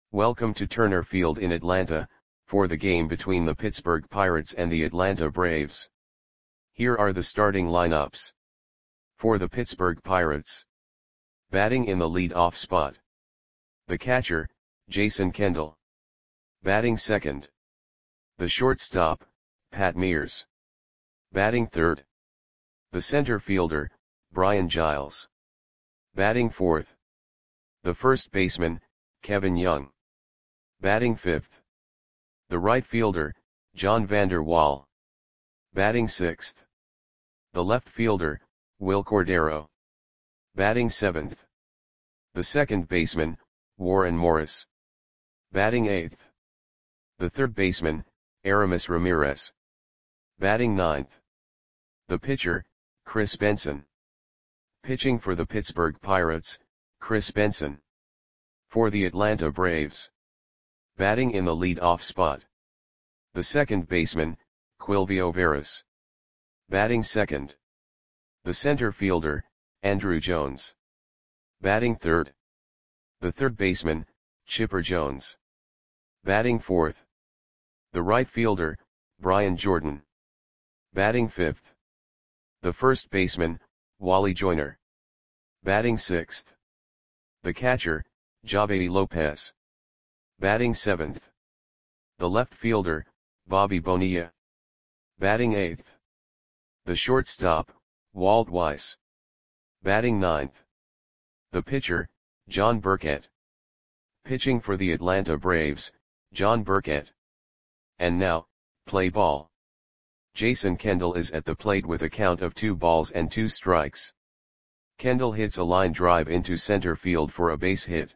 Welcome to Turner Field in Atlanta, for the game between the Pittsburgh Pirates and the Atlanta Braves. Here are the starting lineups. For the Pittsburgh Pirates. Batting in the lead-off spot. The catcher, Jason Kendall. Batting second. The shortstop, Pat Mears. Batting third. The center fielder, Brian Giles. Batting fourth. The first baseman, Kevin Young. Batting fifth. The right fielder, John Vander Wal. Batting sixth. The left fielder, Wil Cordero. Batting seventh. The second baseman, Warren Morris. Batting eighth. The third baseman, Aramis Ramirez. Batting ninth. The pitcher, Chris Benson. Pitching for the Pittsburgh Pirates, Chris Benson. For the Atlanta Braves. Batting in the lead-off spot. The second baseman, Quilvio Veras. Batting second. The center fielder, Andruw Jones. Batting third. The third baseman, Chipper Jones. Batting fourth. The right fielder, Brian Jordan. Batting fifth. The first baseman, Wally Joyner. Batting sixth. The catcher, Javy Lopez. Batting seventh. The left fielder, Bobby Bonilla. Batting eighth. The shortstop, Walt Weiss. Batting ninth. The pitcher, John Burkett. Pitching for the Atlanta Braves, John Burkett. And now, play ball. Jason Kendall is at the plate with a count of 2 balls and 2 strikes. Kendall hits a line drive into center field for a base hit.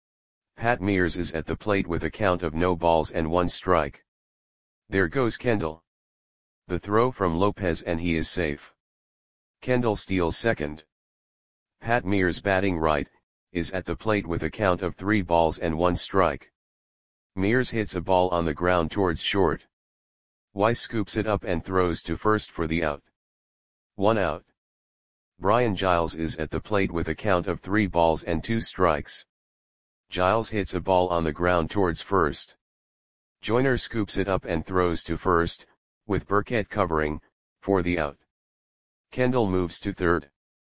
Pat Mears is at the plate with a count of no balls and 1 strike. There goes Kendall. The throw from Lopez and he is safe. Kendall steals second. Pat Mears, batting right, is at the plate with a count of 3 balls and 1 strike. Mears hits a ball on the ground towards short. Weiss scoops it up and throws to first for the out. 1 out. Brian Giles is at the plate with a count of 3 balls and 2 strikes. Giles hits a ball on the ground towards first. Joyner scoops it up and throws to first, with Burkett covering, for the out. Kendall moves to third.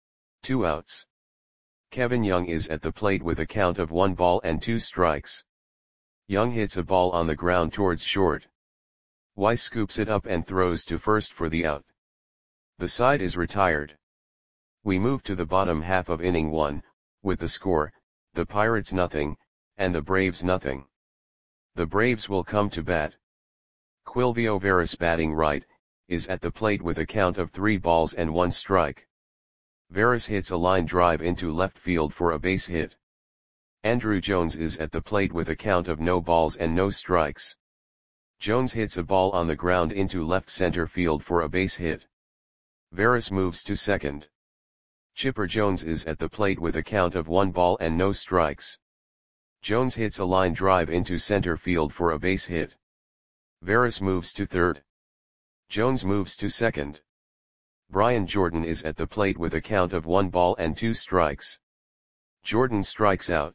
2 outs. Kevin Young is at the plate with a count of 1 ball and 2 strikes. Young hits a ball on the ground towards short. Weiss scoops it up and throws to first for the out. The side is retired. We move to the bottom half of inning 1, with the score, the Pirates nothing, and the Braves nothing. The Braves will come to bat. Quilvio Veras, batting right, is at the plate with a count of 3 balls and 1 strike. Veras hits a line drive into left field for a base hit. Andruw Jones is at the plate with a count of no balls and no strikes. Jones hits a ball on the ground into left center field for a base hit. Veras moves to second. Chipper Jones is at the plate with a count of 1 ball and no strikes. Jones hits a line drive into center field for a base hit. Veras moves to third. Jones moves to second. Brian Jordan is at the plate with a count of 1 ball and 2 strikes. Jordan strikes out.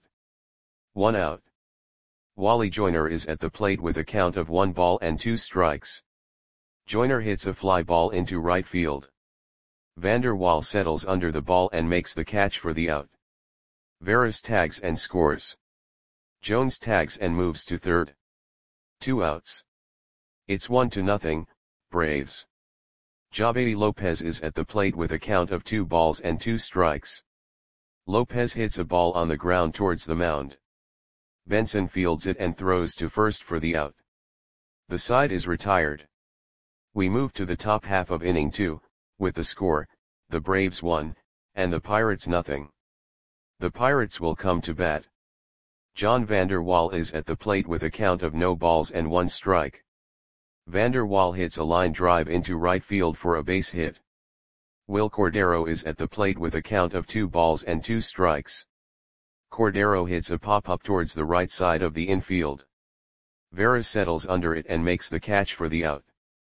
1 out. Wally Joyner is at the plate with a count of 1 ball and 2 strikes. Joyner hits a fly ball into right field. Vander Wal settles under the ball and makes the catch for the out. Veras tags and scores. Jones tags and moves to third. 2 outs. It's 1-0, Braves. Javy Lopez is at the plate with a count of 2 balls and 2 strikes. Lopez hits a ball on the ground towards the mound. Benson fields it and throws to first for the out. The side is retired. We move to the top half of inning 2, with the score, the Braves 1, and the Pirates nothing. The Pirates will come to bat. John Vander Wal is at the plate with a count of no balls and 1 strike. Vander Wal hits a line drive into right field for a base hit. Wil Cordero is at the plate with a count of 2 balls and 2 strikes. Cordero hits a pop-up towards the right side of the infield. Veras settles under it and makes the catch for the out.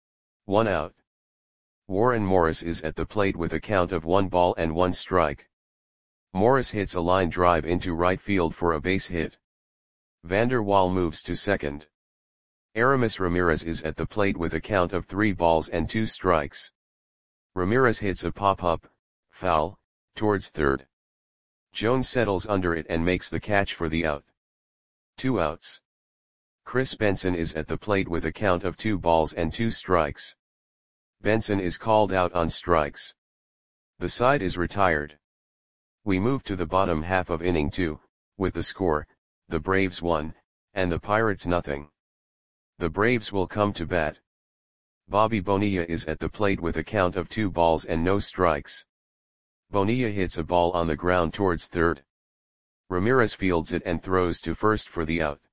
1 out. Warren Morris is at the plate with a count of 1 ball and 1 strike. Morris hits a line drive into right field for a base hit. Vander Waal moves to second. Aramis Ramirez is at the plate with a count of 3 balls and 2 strikes. Ramirez hits a pop-up, foul, towards third. Jones settles under it and makes the catch for the out. 2 outs. Chris Benson is at the plate with a count of 2 balls and 2 strikes. Benson is called out on strikes. The side is retired. We move to the bottom half of inning 2, with the score, the Braves 1, and the Pirates nothing. The Braves will come to bat. Bobby Bonilla is at the plate with a count of 2 balls and no strikes. Bonilla hits a ball on the ground towards third. Ramirez fields it and throws to first for the out.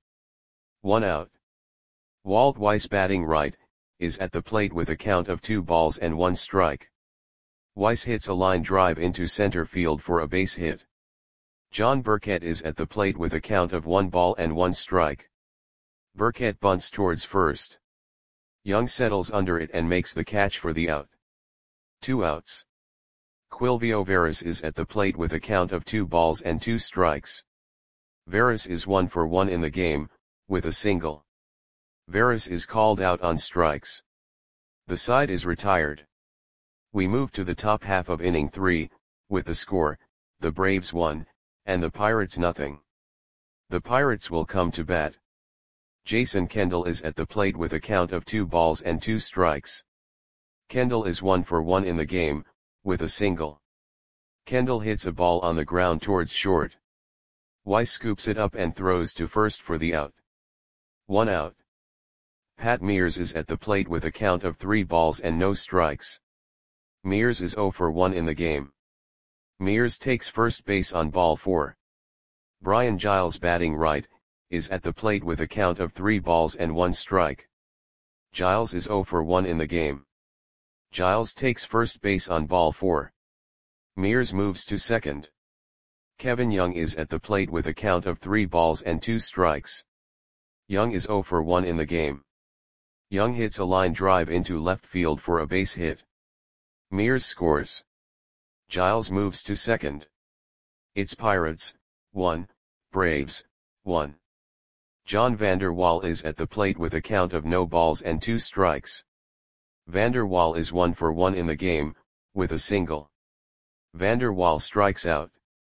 1 out. Walt Weiss batting right, is at the plate with a count of 2 balls and 1 strike. Weiss hits a line drive into center field for a base hit. John Burkett is at the plate with a count of 1 ball and 1 strike. Burkett bunts towards first. Young settles under it and makes the catch for the out. 2 outs. Quilvio Veras is at the plate with a count of 2 balls and 2 strikes. Veras is 1 for 1 in the game, with a single. Veras is called out on strikes. The side is retired. We move to the top half of inning 3, with the score, the Braves 1, and the Pirates nothing. The Pirates will come to bat. Jason Kendall is at the plate with a count of 2 balls and 2 strikes. Kendall is 1 for 1 in the game, with a single. Kendall hits a ball on the ground towards short. Weiss scoops it up and throws to first for the out. 1 out. Pat Mears is at the plate with a count of 3 balls and no strikes. Mears is 0 for 1 in the game. Mears takes first base on ball 4. Brian Giles batting right, is at the plate with a count of 3 balls and 1 strike. Giles is 0 for 1 in the game. Giles takes first base on ball 4. Mears moves to second. Kevin Young is at the plate with a count of 3 balls and 2 strikes. Young is 0 for 1 in the game. Young hits a line drive into left field for a base hit. Mears scores. Giles moves to second. It's Pirates, 1, Braves, 1. John Vander Waal is at the plate with a count of no balls and 2 strikes. Vander Waal is 1 for 1 in the game, with a single. Vander Waal strikes out.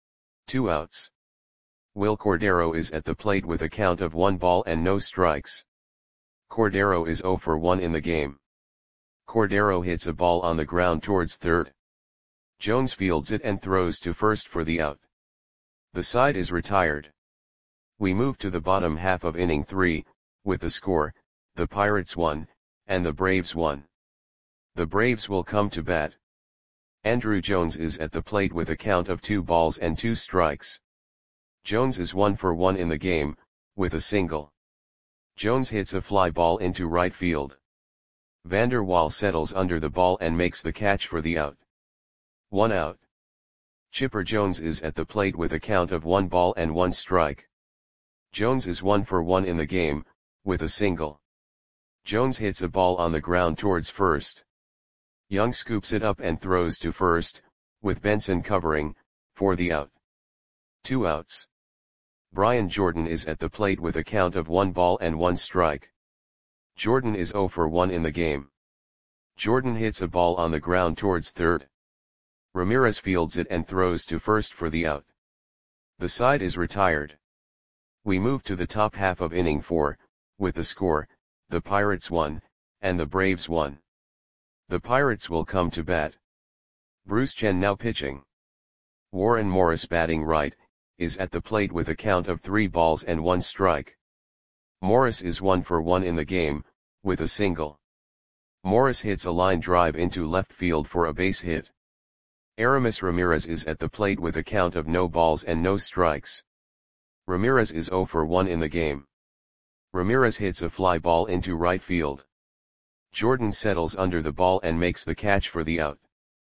2 outs. Will Cordero is at the plate with a count of 1 ball and no strikes. Cordero is 0 for 1 in the game. Cordero hits a ball on the ground towards third. Jones fields it and throws to first for the out. The side is retired. We move to the bottom half of inning 3, with the score, the Pirates 1, and the Braves 1. The Braves will come to bat. Andrew Jones is at the plate with a count of 2 balls and 2 strikes. Jones is 1 for 1 in the game, with a single. Jones hits a fly ball into right field. Vander Waal settles under the ball and makes the catch for the out. 1 out. Chipper Jones is at the plate with a count of 1 ball and 1 strike. Jones is 1 for 1 in the game, with a single. Jones hits a ball on the ground towards first. Young scoops it up and throws to first, with Benson covering, for the out. 2 outs. Brian Jordan is at the plate with a count of 1 ball and 1 strike. Jordan is 0 for 1 in the game. Jordan hits a ball on the ground towards third. Ramirez fields it and throws to first for the out. The side is retired. We move to the top half of inning 4, with the score, the Pirates 1, and the Braves 1. The Pirates will come to bat. Bruce Chen now pitching. Warren Morris batting right, is at the plate with a count of 3 balls and 1 strike. Morris is 1 for 1 in the game, with a single. Morris hits a line drive into left field for a base hit. Aramis Ramirez is at the plate with a count of no balls and no strikes. Ramirez is 0 for 1 in the game. Ramirez hits a fly ball into right field. Jordan settles under the ball and makes the catch for the out.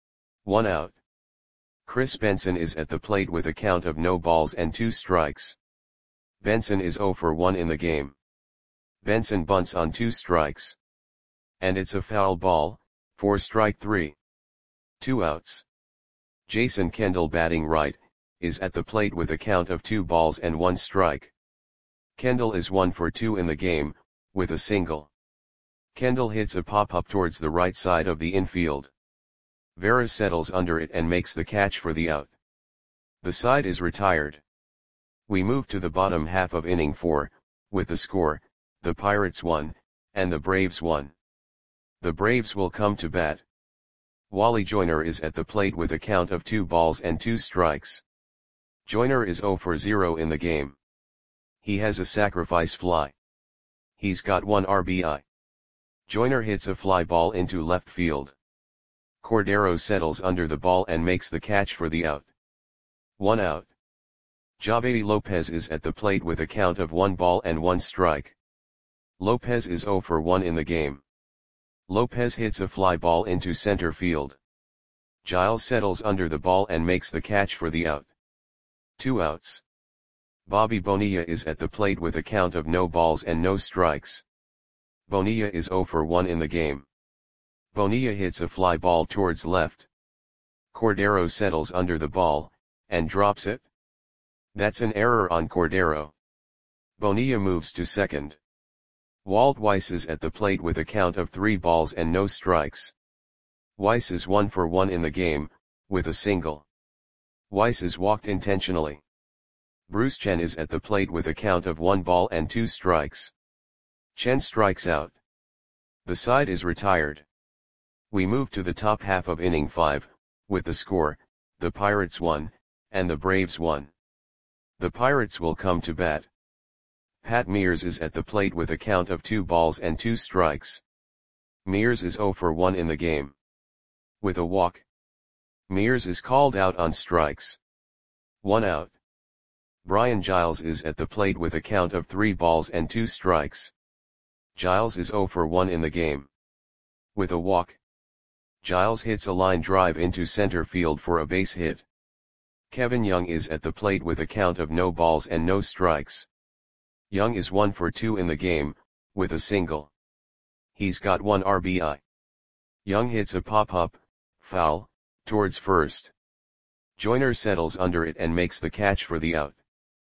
1 out. Chris Benson is at the plate with a count of no balls and 2 strikes. Benson is 0 for 1 in the game. Benson bunts on 2 strikes. And it's a foul ball, for strike 3. 2 outs. Jason Kendall batting right, is at the plate with a count of 2 balls and 1 strike. Kendall is 1 for 2 in the game, with a single. Kendall hits a pop-up towards the right side of the infield. Veras settles under it and makes the catch for the out. The side is retired. We move to the bottom half of inning 4, with the score, the Pirates 1, and the Braves 1. The Braves will come to bat. Wally Joyner is at the plate with a count of 2 balls and 2 strikes. Joyner is 0 for 0 in the game. He has a sacrifice fly. He's got 1 RBI. Joyner hits a fly ball into left field. Cordero settles under the ball and makes the catch for the out. 1 out. Javi Lopez is at the plate with a count of 1 ball and 1 strike. Lopez is 0 for 1 in the game. Lopez hits a fly ball into center field. Giles settles under the ball and makes the catch for the out. 2 outs. Bobby Bonilla is at the plate with a count of no balls and no strikes. Bonilla is 0 for 1 in the game. Bonilla hits a fly ball towards left. Cordero settles under the ball, and drops it. That's an error on Cordero. Bonilla moves to second. Walt Weiss is at the plate with a count of 3 balls and no strikes. Weiss is 1 for 1 in the game, with a single. Weiss is walked intentionally. Bruce Chen is at the plate with a count of 1 ball and 2 strikes. Chen strikes out. The side is retired. We move to the top half of inning 5, with the score, the Pirates 1, and the Braves 1. The Pirates will come to bat. Pat Mears is at the plate with a count of 2 balls and 2 strikes. Mears is 0 for 1 in the game. With a walk. Mears is called out on strikes. 1 out. Brian Giles is at the plate with a count of 3 balls and 2 strikes. Giles is 0 for 1 in the game. With a walk. Giles hits a line drive into center field for a base hit. Kevin Young is at the plate with a count of no balls and no strikes. Young is 1 for 2 in the game, with a single. He's got 1 RBI. Young hits a pop-up, foul, towards first. Joyner settles under it and makes the catch for the out.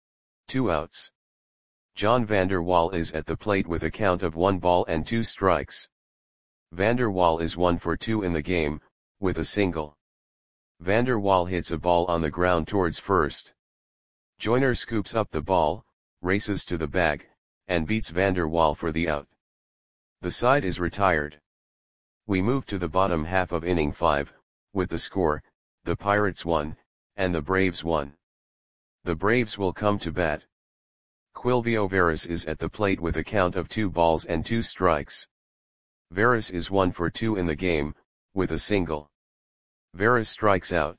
2 outs. John Vander Wal is at the plate with a count of 1 ball and 2 strikes. Vander Wal is 1 for 2 in the game, with a single. Vander Wal hits a ball on the ground towards first. Joyner scoops up the ball, races to the bag, and beats Vander Wal for the out. The side is retired. We move to the bottom half of inning 5, with the score, the Pirates 1, and the Braves 1. The Braves will come to bat. Quilvio Veras is at the plate with a count of 2 balls and 2 strikes. Veras is 1 for 2 in the game, with a single. Veras strikes out.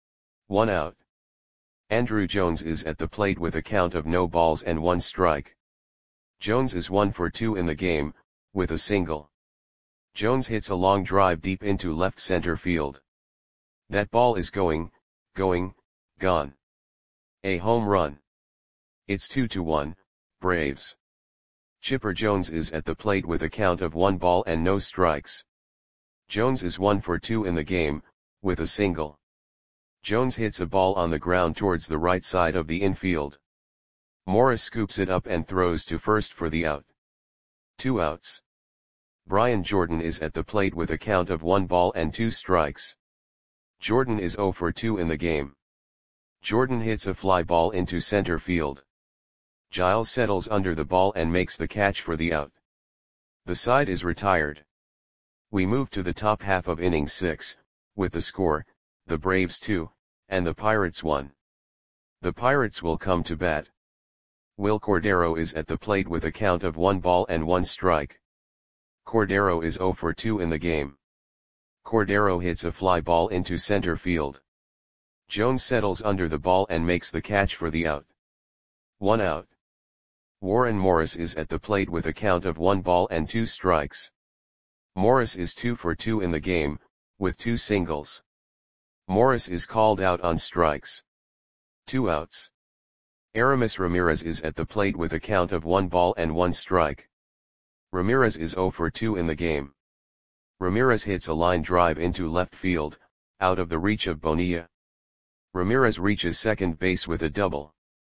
1 out. Andrew Jones is at the plate with a count of no balls and 1 strike. Jones is 1 for 2 in the game, with a single. Jones hits a long drive deep into left center field. That ball is going, gone. A home run. It's 2-1, Braves. Chipper Jones is at the plate with a count of 1 ball and no strikes. Jones is 1 for 2 in the game, with a single. Jones hits a ball on the ground towards the right side of the infield. Morris scoops it up and throws to first for the out. 2 outs. Brian Jordan is at the plate with a count of 1 ball and 2 strikes. Jordan is 0 for 2 in the game. Jordan hits a fly ball into center field. Giles settles under the ball and makes the catch for the out. The side is retired. We move to the top half of inning 6, with the score, the Braves 2, and the Pirates 1. The Pirates will come to bat. Will Cordero is at the plate with a count of 1 ball and 1 strike. Cordero is 0 for 2 in the game. Cordero hits a fly ball into center field. Jones settles under the ball and makes the catch for the out. 1 out. Warren Morris is at the plate with a count of 1 ball and 2 strikes. Morris is 2 for 2 in the game, with 2 singles. Morris is called out on strikes. 2 outs. Aramis Ramirez is at the plate with a count of 1 ball and 1 strike. Ramirez is 0 for 2 in the game. Ramirez hits a line drive into left field, out of the reach of Bonilla. Ramirez reaches second base with a double.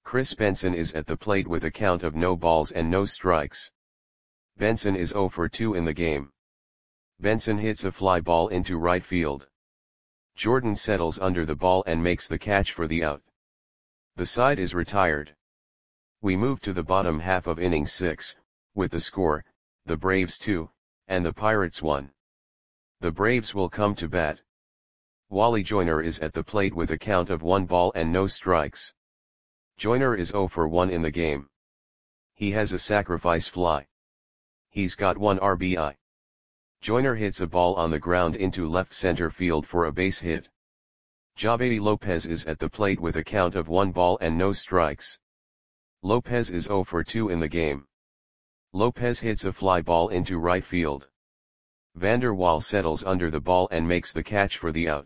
Chris Benson is at the plate with a count of no balls and no strikes. Benson is 0 for 2 in the game. Benson hits a fly ball into right field. Jordan settles under the ball and makes the catch for the out. The side is retired. We move to the bottom half of inning 6, with the score, the Braves 2, and the Pirates 1. The Braves will come to bat. Wally Joyner is at the plate with a count of 1 ball and no strikes. Joyner is 0 for 1 in the game. He has a sacrifice fly. He's got 1 RBI. Joyner hits a ball on the ground into left center field for a base hit. Javedi Lopez is at the plate with a count of 1 ball and no strikes. Lopez is 0 for 2 in the game. Lopez hits a fly ball into right field. Vander Waal settles under the ball and makes the catch for the out.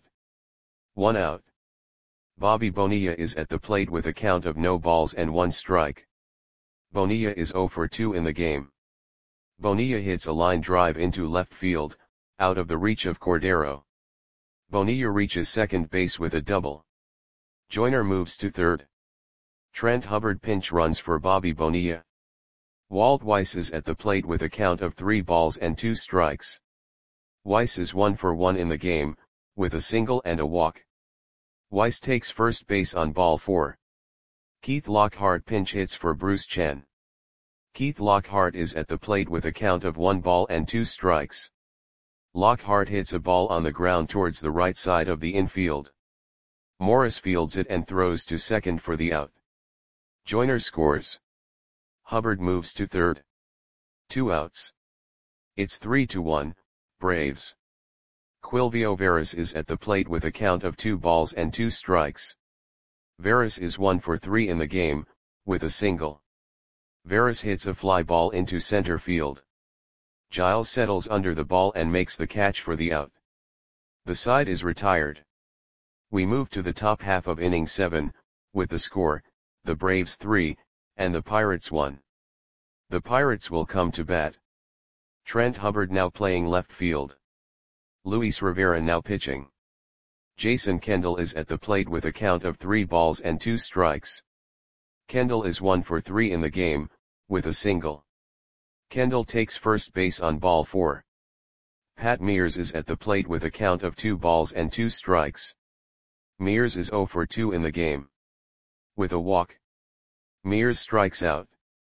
1 out. Bobby Bonilla is at the plate with a count of no balls and 1 strike. Bonilla is 0 for 2 in the game. Bonilla hits a line drive into left field, out of the reach of Cordero. Bonilla reaches second base with a double. Joyner moves to third. Trent Hubbard pinch runs for Bobby Bonilla. Walt Weiss is at the plate with a count of 3 balls and 2 strikes. Weiss is 1 for 1 in the game, with a single and a walk. Weiss takes first base on ball 4. Keith Lockhart pinch hits for Bruce Chen. Keith Lockhart is at the plate with a count of 1 ball and 2 strikes. Lockhart hits a ball on the ground towards the right side of the infield. Morris fields it and throws to second for the out. Joyner scores. Hubbard moves to third. 2 outs. It's 3-1, Braves. Quilvio Veras is at the plate with a count of 2 balls and 2 strikes. Veras is 1 for 3 in the game, with a single. Veras hits a fly ball into center field. Giles settles under the ball and makes the catch for the out. The side is retired. We move to the top half of inning 7, with the score, the Braves 3, and the Pirates 1. The Pirates will come to bat. Trent Hubbard now playing left field. Luis Rivera now pitching. Jason Kendall is at the plate with a count of 3 balls and 2 strikes. Kendall is 1 for 3 in the game, with a single. Kendall takes first base on ball 4. Pat Mears is at the plate with a count of 2 balls and 2 strikes. Mears is 0 for 2 in the game. With a walk. Mears strikes out.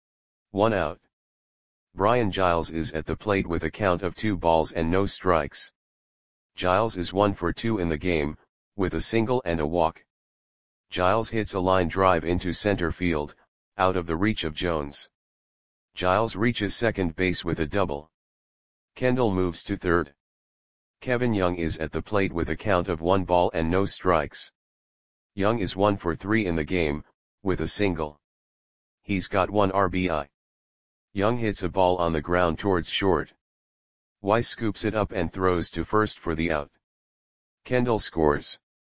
1 out. Brian Giles is at the plate with a count of 2 balls and no strikes. Giles is 1 for 2 in the game, with a single and a walk. Giles hits a line drive into center field, out of the reach of Jones. Giles reaches second base with a double. Kendall moves to third. Kevin Young is at the plate with a count of 1 ball and no strikes. Young is 1 for 3 in the game, with a single. He's got 1 RBI. Young hits a ball on the ground towards short. Weiss scoops it up and throws to first for the out. Kendall scores.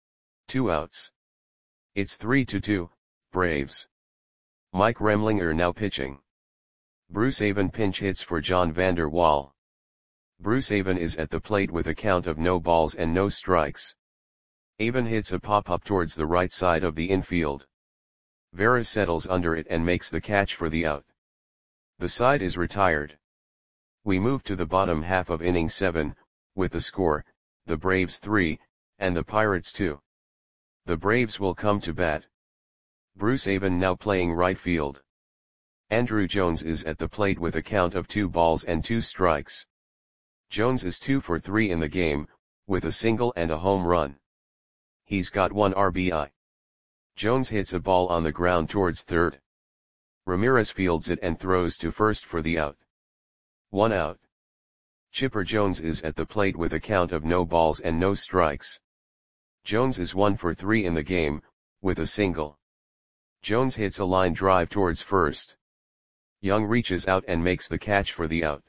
2 outs. It's 3-2, Braves. Mike Remlinger now pitching. Bruce Avon pinch hits for John Vander Waal. Bruce Avon is at the plate with a count of no balls and no strikes. Avon hits a pop-up towards the right side of the infield. Veras settles under it and makes the catch for the out. The side is retired. We move to the bottom half of inning 7, with the score, the Braves 3, and the Pirates 2. The Braves will come to bat. Bruce Avon now playing right field. Andrew Jones is at the plate with a count of 2 balls and 2 strikes. Jones is 2 for 3 in the game, with a single and a home run. He's got 1 RBI. Jones hits a ball on the ground towards third. Ramirez fields it and throws to first for the out. 1 out. Chipper Jones is at the plate with a count of no balls and no strikes. Jones is 1 for 3 in the game, with a single. Jones hits a line drive towards first. Young reaches out and makes the catch for the out.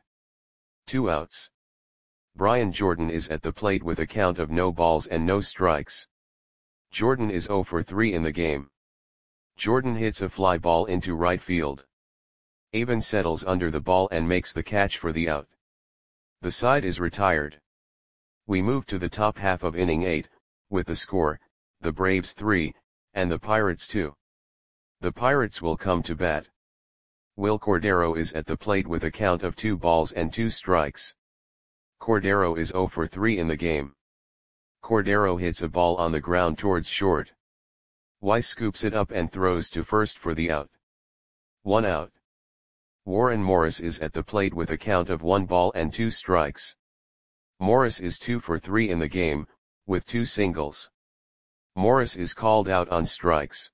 2 outs. Brian Jordan is at the plate with a count of no balls and no strikes. Jordan is 0 for 3 in the game. Jordan hits a fly ball into right field. Avon settles under the ball and makes the catch for the out. The side is retired. We move to the top half of inning 8, with the score, the Braves 3, and the Pirates 2. The Pirates will come to bat. Will Cordero is at the plate with a count of 2 balls and 2 strikes. Cordero is 0 for 3 in the game. Cordero hits a ball on the ground towards short. Weiss scoops it up and throws to first for the out. 1 out. Warren Morris is at the plate with a count of 1 ball and 2 strikes. Morris is 2 for 3 in the game, with 2 singles. Morris is called out on strikes.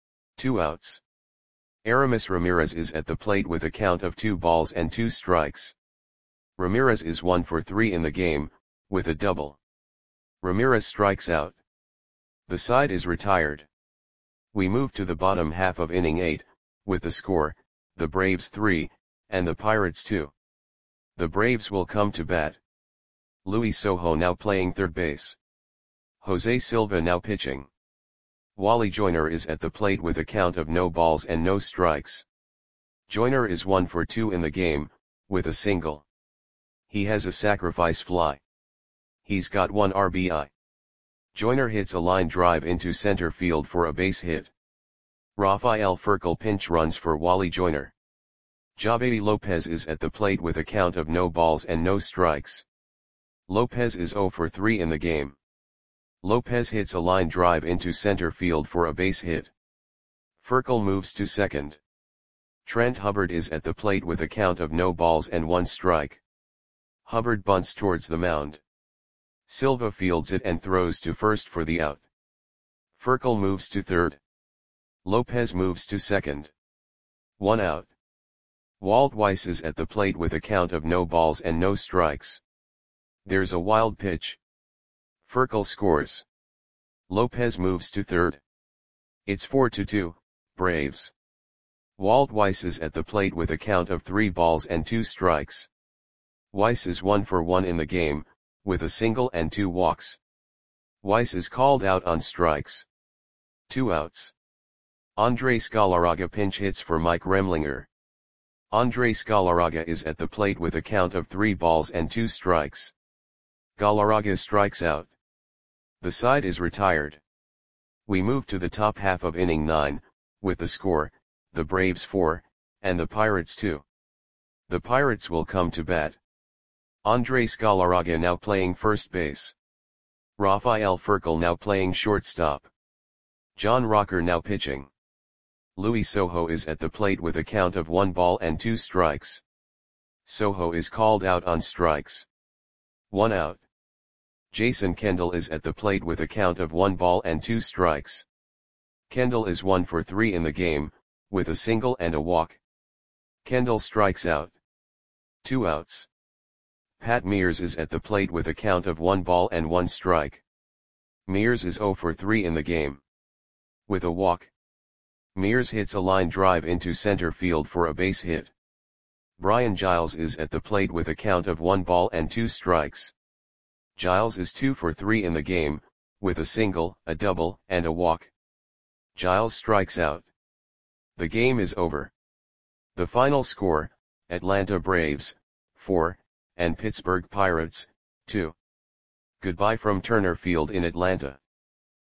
2 outs. Aramis Ramirez is at the plate with a count of 2 balls and 2 strikes. Ramirez is 1 for 3 in the game, with a double. Ramirez strikes out. The side is retired. We move to the bottom half of inning 8, with the score, the Braves 3, and the Pirates 2. The Braves will come to bat. Luis Sojo now playing third base. Jose Silva now pitching. Wally Joyner is at the plate with a count of no balls and no strikes. Joyner is 1 for 2 in the game, with a single. He has a sacrifice fly. He's got 1 RBI. Joyner hits a line drive into center field for a base hit. Rafael Furcal pinch runs for Wally Joyner. Javedi Lopez is at the plate with a count of no balls and no strikes. Lopez is 0 for 3 in the game. Lopez hits a line drive into center field for a base hit. Furcal moves to second. Trent Hubbard is at the plate with a count of no balls and 1 strike. Hubbard bunts towards the mound. Silva fields it and throws to first for the out. Furcal moves to third. Lopez moves to second. 1 out. Walt Weiss is at the plate with a count of no balls and no strikes. There's a wild pitch. Furcal scores. Lopez moves to third. It's 4-2, Braves. Walt Weiss is at the plate with a count of 3 balls and 2 strikes. Weiss is 1 for 1 in the game, with a single and 2 walks. Weiss is called out on strikes. 2 outs. Andres Galarraga pinch hits for Mike Remlinger. Andres Galarraga is at the plate with a count of 3 balls and 2 strikes. Galarraga strikes out. The side is retired. We move to the top half of inning 9, with the score, the Braves 4, and the Pirates 2. The Pirates will come to bat. Andres Galarraga now playing first base. Rafael Furcal now playing shortstop. John Rocker now pitching. Luis Sojo is at the plate with a count of 1 ball and 2 strikes. Sojo is called out on strikes. 1 out. Jason Kendall is at the plate with a count of 1 ball and 2 strikes. Kendall is 1 for 3 in the game, with a single and a walk. Kendall strikes out. 2 outs. Pat Mears is at the plate with a count of 1 ball and 1 strike. Mears is 0 for 3 in the game. With a walk. Mears hits a line drive into center field for a base hit. Brian Giles is at the plate with a count of 1 ball and 2 strikes. Giles is 2 for 3 in the game, with a single, a double, and a walk. Giles strikes out. The game is over. The final score, Atlanta Braves, 4, and Pittsburgh Pirates, 2. Goodbye from Turner Field in Atlanta.